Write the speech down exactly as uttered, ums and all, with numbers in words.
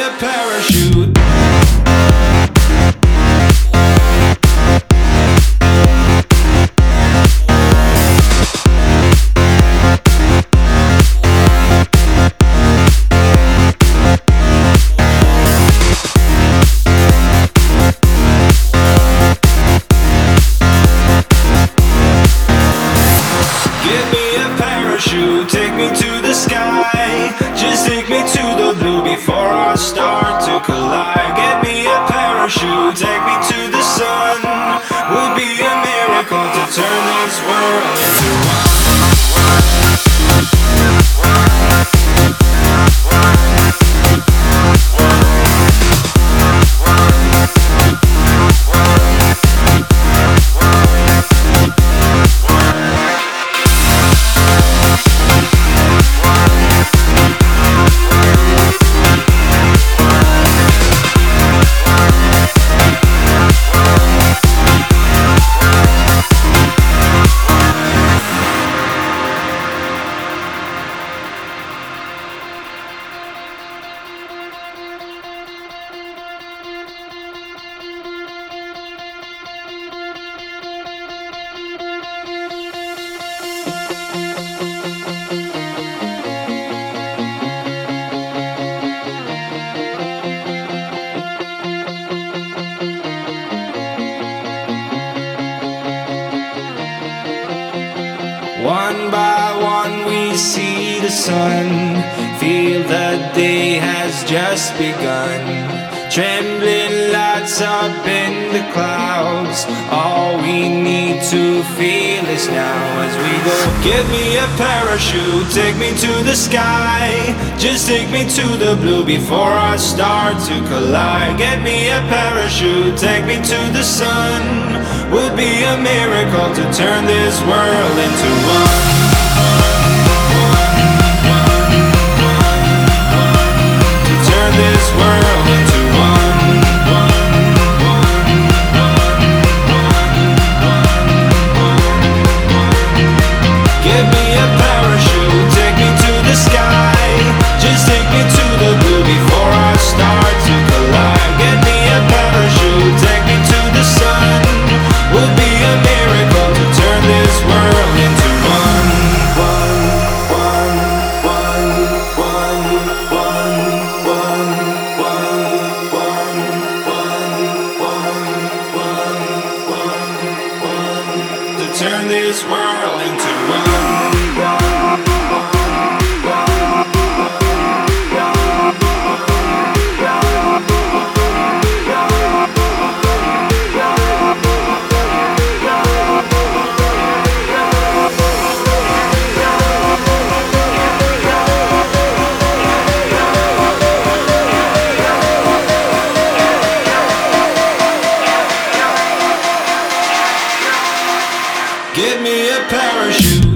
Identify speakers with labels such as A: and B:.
A: a parachute. Give me a parachute, take me to the sky. Just take me to the blue before our start to collide. Give me a parachute, take me to the sun. Would be a miracle to turn this world into one. One by one we see the sun, feel the day has just begun. Trembling lights up in the clouds, all we need to feel is now as we go. Give me a parachute, take me to the sky. Just take me to the blue before I start to collide. Get me a parachute, take me to the sun. Would be a miracle to turn this world into one. This world into one. Give me a parachute, take me to the sky. Just take me to the blue before I start to collide. Get me a parachute, take me to the sun. Would be a miracle to turn this world into one. Turn this world into one. Give me a parachute.